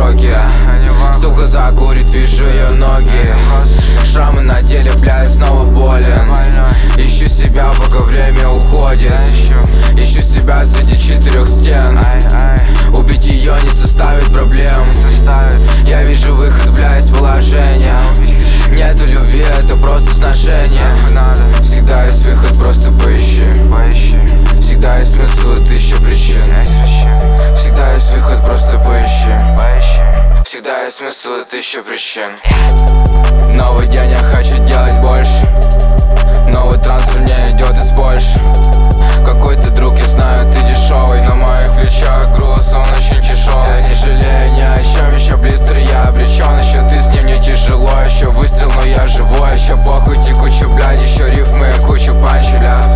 шоке. Сука закурит, вижу ее ноги. Шрамы на теле, блядь, снова болен. Ищу себя, пока время уходит. Ищу себя среди 4 стен. Убить ее не составит проблем. Я вижу выход, блядь, из положения. Нету любви, это просто сношение. Всегда есть выход, просто поищи. Всегда есть смысл и 1000 причин. Всегда есть выход, просто поищи. Всегда есть смысл и 1000 причин. Новый день, я хочу делать больше. Новый трансфер мне идет из Польши. Какой-то друг, я знаю, ты дешевый. На моих плечах груз, он очень тяжелый. Я не жалею ни о чем, еще блистер, я обречен. Еще ты с ним, не тяжело, еще выстрел, но я живой. Еще похуй, текучий, блядь, еще рифмы, кучу панчи, бля.